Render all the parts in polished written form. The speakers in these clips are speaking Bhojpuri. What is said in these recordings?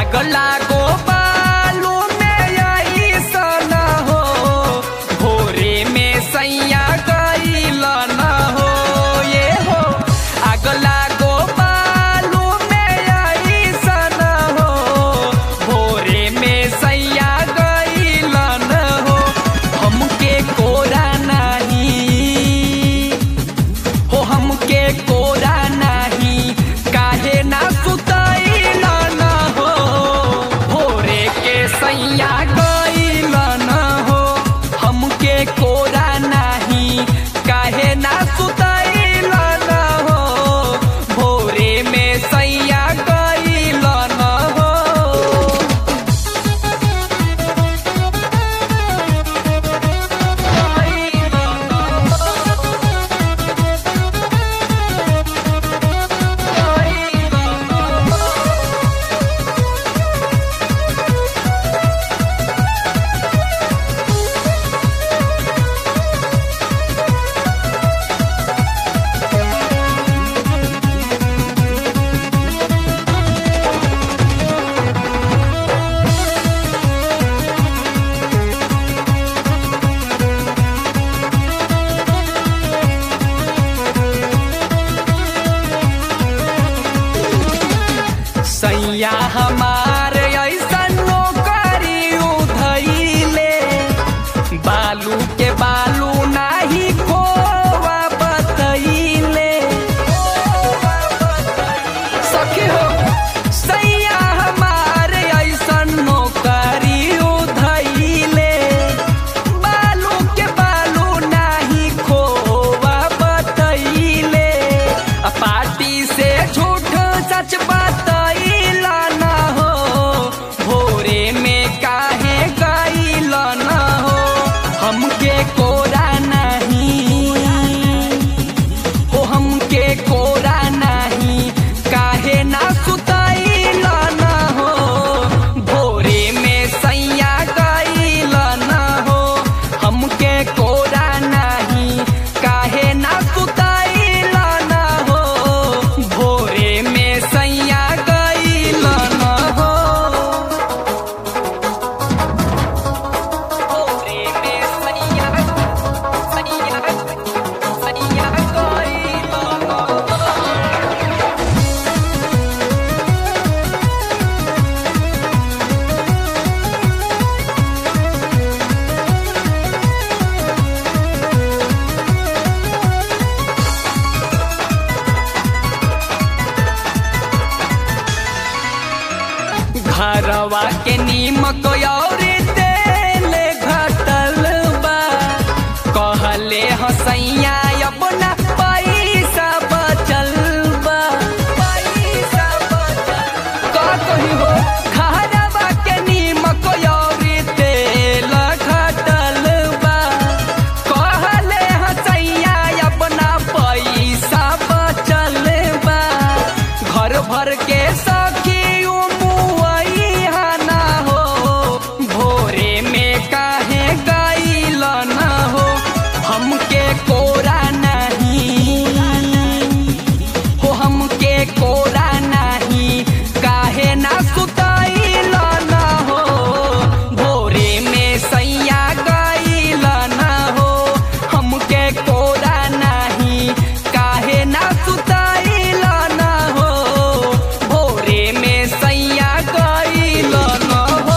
अगला गो बालू में ऐसन हो भोरे में सैया गईल न हो ये हो अगला गो बालू में ऐसन हो भोरे में सैया गईल न हो हमके कोरा नहीं हो हमके कोरा नहीं काहे ना सुतैल न हो भोरे के सैया गईल न हो हमके कोरा नहीं काहे ना सुतैल न हो भोरे में सैया गईल न हो सैया हमार ऐसन नौकरी उधैले बालू के बालू नाही खोवा बतैले सखी हो सैया हमार ऐसन नौकरी उधैले बालू के बालू नाही खोवा बतैले पार्टी से झूठ सच बतैल न हो भोरे में काहे गईल न हो हमके कोरा नहीं हो हमके कोरा नहीं काहे ना सुतैल न हो भोरे में सैया गईल न हो हमके कोरा नहीं काहे ना सुतैल न हो भोरे में सैया गईल न हो भोरे में सैया सैया सैया गईल न हो घरवा के नीमक और तेल घटल बा कहले हसैया अपना पैसा बचल बा पैसा बचल का कही हो घरवा के नीमक और तेल घटल बा कहले हसैया अपना पैसा बचल बा घर भर के सखी ना हो भोरे में काहे गईल न हो हमके कोरा नहीं हो हमके कोरा नहीं काहे ना सुतैल न हो भोरे में सैया गईल न हो हमके कोरा नहीं काहे ना सुतैल न हो भोरे में सैया गईल न हो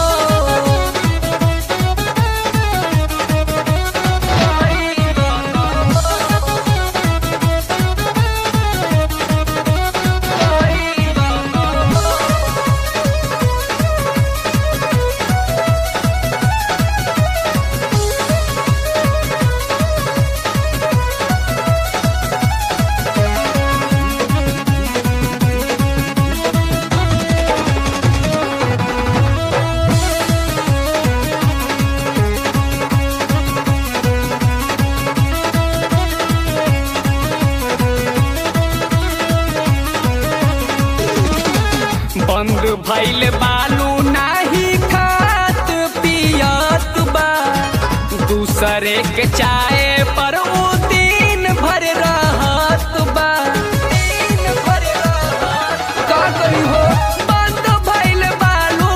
बंद भइल बालू नाही खात पियत बा दूसरे के चाय पर उ दिन भर रहत बा दिन भर रहत का करी हो बंद भइल बालू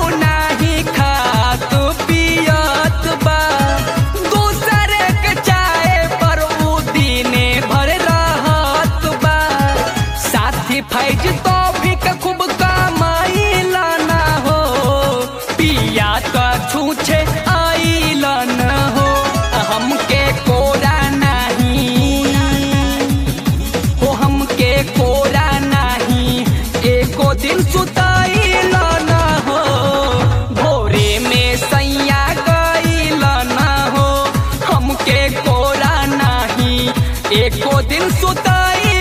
सुताइल ना हो, भोरे में सैया गइल ना हो, हमके कोरा नाही एको दिन सुताइल